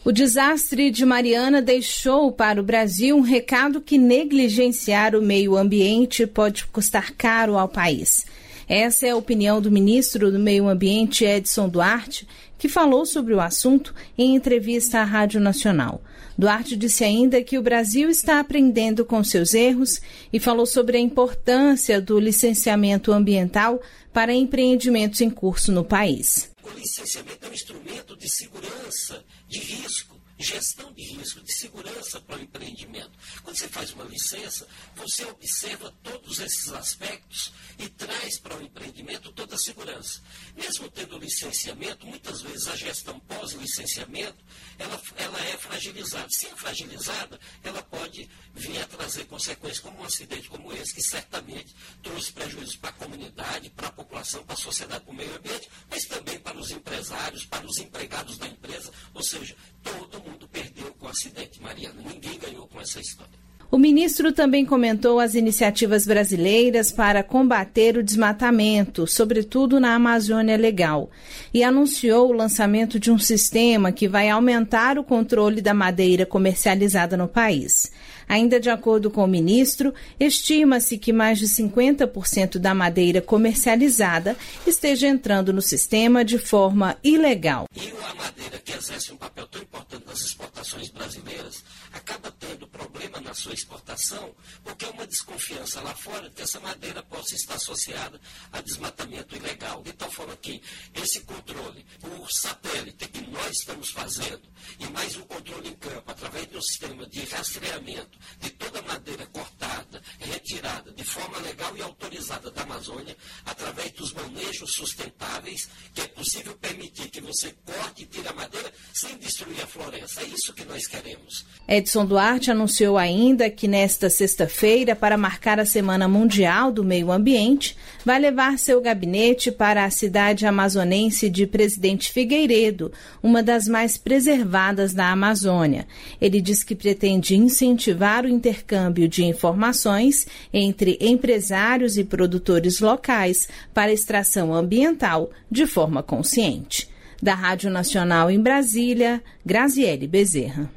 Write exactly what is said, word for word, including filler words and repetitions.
O desastre de Mariana deixou para o Brasil um recado que negligenciar o meio ambiente pode custar caro ao país. Essa é a opinião do ministro do Meio Ambiente, Edson Duarte, que falou sobre o assunto em entrevista à Rádio Nacional. Duarte disse ainda que o Brasil está aprendendo com seus erros e falou sobre a importância do licenciamento ambiental para empreendimentos em curso no país. O licenciamento é um instrumento de segurança, de risco, gestão de risco, de segurança para o empreendimento. Quando você faz uma licença, você observa todos esses aspectos e traz para o empreendimento toda a segurança. Mesmo tendo licenciamento, muitas vezes a gestão pós-licenciamento, ela, ela é fragilizada. Se é fragilizada, ela pode vir a trazer consequências como um acidente como esse, que certamente trouxe prejuízos para a comunidade, para a população, para a sociedade, para o meio ambiente, mas também para os empresários, para os empregados da empresa, ou seja, todo mundo perdeu com o acidente, Mariana. Ninguém ganhou com essa história. O ministro também comentou as iniciativas brasileiras para combater o desmatamento, sobretudo na Amazônia Legal, e anunciou o lançamento de um sistema que vai aumentar o controle da madeira comercializada no país. Ainda de acordo com o ministro, estima-se que mais de cinquenta por cento da madeira comercializada esteja entrando no sistema de forma ilegal. E a madeira, que exerce um papel tão importante nas exportações brasileiras, acaba tendo problema na sua exportação, porque há uma desconfiança lá fora de que essa madeira possa estar associada a desmatamento ilegal. De tal forma que esse controle por satélite que nós estamos fazendo, e mais um controle em campo, através de um sistema de rastreamento de toda a madeira cortada, retirada de forma legal e autorizada da Amazônia, através dos manejos sustentáveis, que é possível permitir que você corte e tire a madeira sem destruir a floresta. É isso que nós queremos. Edson Duarte anunciou ainda que nesta sexta-feira, para marcar a Semana Mundial do Meio Ambiente, vai levar seu gabinete para a cidade amazonense de Presidente Figueiredo, uma das mais preservadas da Amazônia. Ele diz que pretende incentivar o intercâmbio de informações entre empresários e produtores locais para extração ambiental de forma consciente. Da Rádio Nacional em Brasília, Graziele Bezerra.